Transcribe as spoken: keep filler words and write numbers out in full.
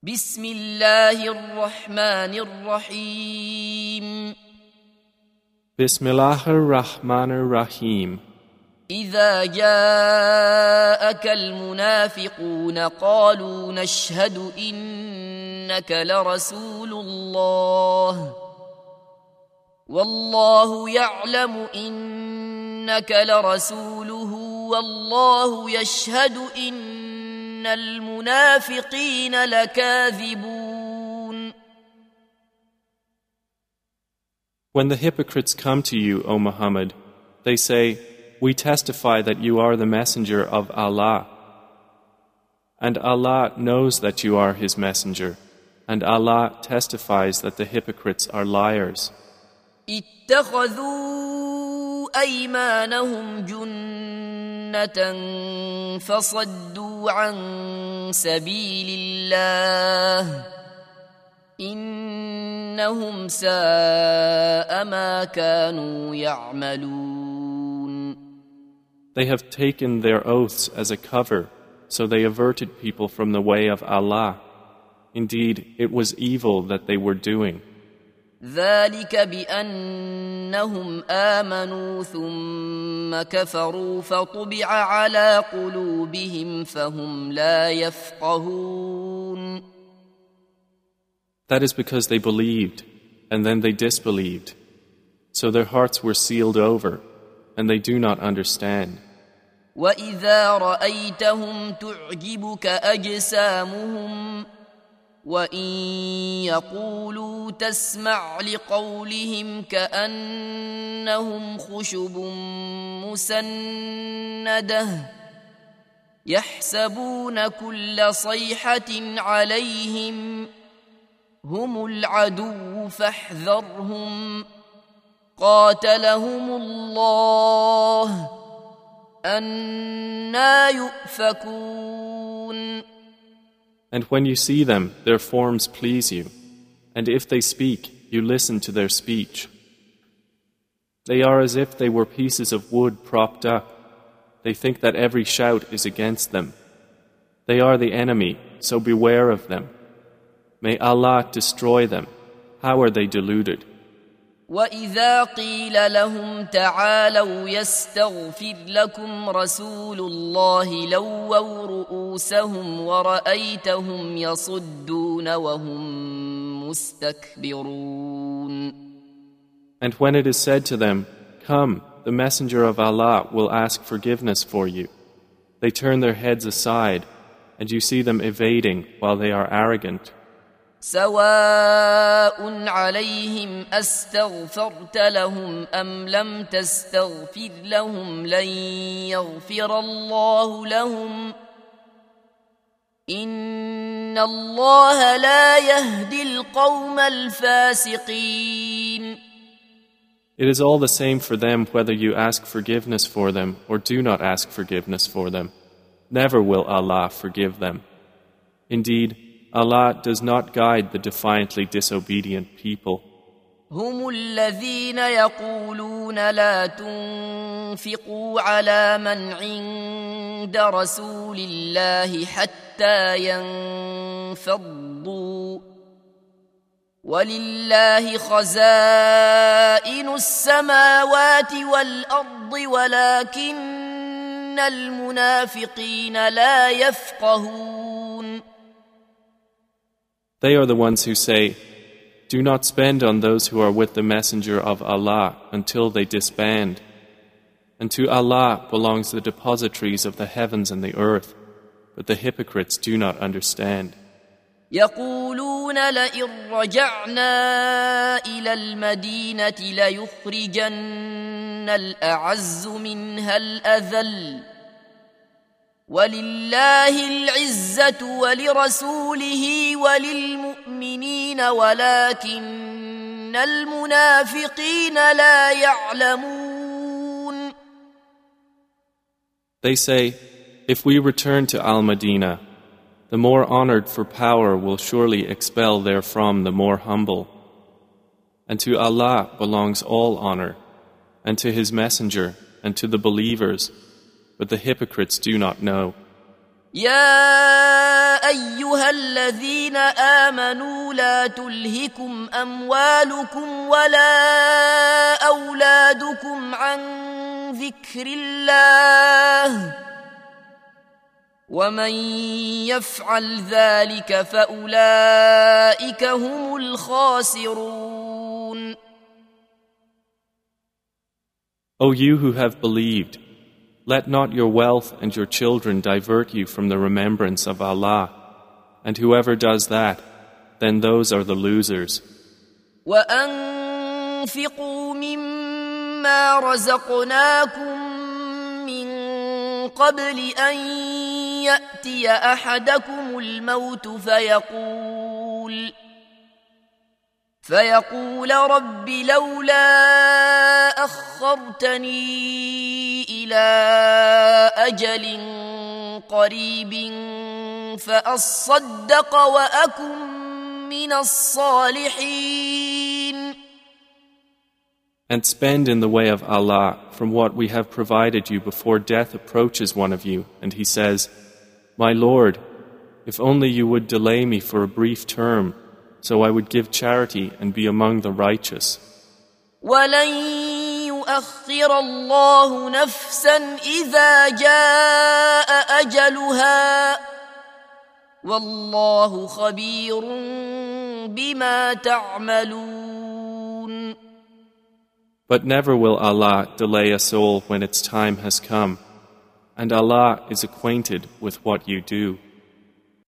بسم الله الرحمن الرحيم Bismillah ar-Rahman ar-Rahim. إذا جاءك المنافقون قالوا نشهد إنك لرسول الله والله يعلم إنك لرسوله والله يشهد إن المنافقين لكاذبون. When the hypocrites come to you, O Muhammad, they say, "We testify that you are the messenger of Allah." And Allah knows that you are His messenger, and Allah testifies that the hypocrites are liars. اتخذوا أيمانهم جنة فصدوا عن سبيل الله إنهم ساء ما كانوا يعملون. They have taken their oaths as a cover, so they averted people from the way of Allah. Indeed, it was evil that they were doing. ذلك بأنهم آمنوا ثم كفروا فطبع على قلوبهم فهم لا يفقهون. That is because they believed, and then they disbelieved. So their hearts were sealed over, and they do not understand. وإذا رأيتهم تعجبك أجسامهم وإن يقولوا تسمع لقولهم كأنهم خشب مسندة يحسبون كل صيحة عليهم هم العدو فاحذرهم قاتلهم الله أنى يؤفكون. And when you see them, their forms please you, and if they speak, you listen to their speech. They are as if they were pieces of wood propped up. They think that every shout is against them. They are the enemy, so beware of them. May Allah destroy them. How are they deluded? وَإِذَا قِيلَ لَهُمْ تَعَالَوْا يَسْتَغْفِرْ لَكُمْ رَسُولُ اللَّهِ لَوَّوْا رُؤُوسَهُمْ وَرَأَيْتَهُمْ يَصُدُّونَ وَهُمْ مُسْتَكْبِرُونَ. And when it is said to them, "Come, the Messenger of Allah will ask forgiveness for you," they turn their heads aside, and you see them evading while they are arrogant. سواء عليهم أستغفرت لهم أم لم تستغفر لهم لن يغفر الله لهم إن الله لا يهدي القوم الفاسقين. It is all the same for them whether you ask forgiveness for them or do not ask forgiveness for them. Never will Allah forgive them. Indeed, Allah does not guide the defiantly disobedient people. هم الذين يقولون لا تنفقوا على من عند رسول الله حتى ينفضوا ولله خزائن السماوات والأرض ولكن المنافقين لا يفقهون. They are the ones who say, "Do not spend on those who are with the Messenger of Allah until they disband. And to Allah belongs the depositories of the heavens and the earth, but the hypocrites do not understand." يقولون لئن رجعنا إلى المدينة ليخرجن الأعز منها الأذل ولله العزة ولرسوله وللمؤمنين ولكن المنافقين لا يعلمون. They say, "If we return to Al-Madinah, the more honored for power will surely expel therefrom the more humble. And to Allah belongs all honor, and to His Messenger, and to the believers, but the hypocrites do not know. يا أيها الذين آمنوا لا تلهكم أموالكم ولا أولادكم عن ذكر الله ومن يفعل ذلك فأولئك هم الخاسرون. O you who have believed, let not your wealth and your children divert you from the remembrance of Allah, and whoever does that, then those are the losers. وَأَنفِقُوا مِمَّا رَزَقْنَاكُم مِّن قَبْلِ أَن يَأْتِيَ أَحَدَكُمُ الْمَوْتُ فَيَقُولَ فيقول رب لولا أخرتني إلى أجل قريب فأصدق وأكن من الصالحين. And spend in the way of Allah from what we have provided you before death approaches one of you, and he says, My Lord, if only you would delay me for a brief term, so I would give charity and be among the righteous. وَلَن يُؤَخِّرَ اللَّهُ نَفْسًا إِذَا جَاءَ أَجَلُهَا وَاللَّهُ خَبِيرٌ بِمَا تَعْمَلُونَ. But never will Allah delay a soul when its time has come, and Allah is acquainted with what you do.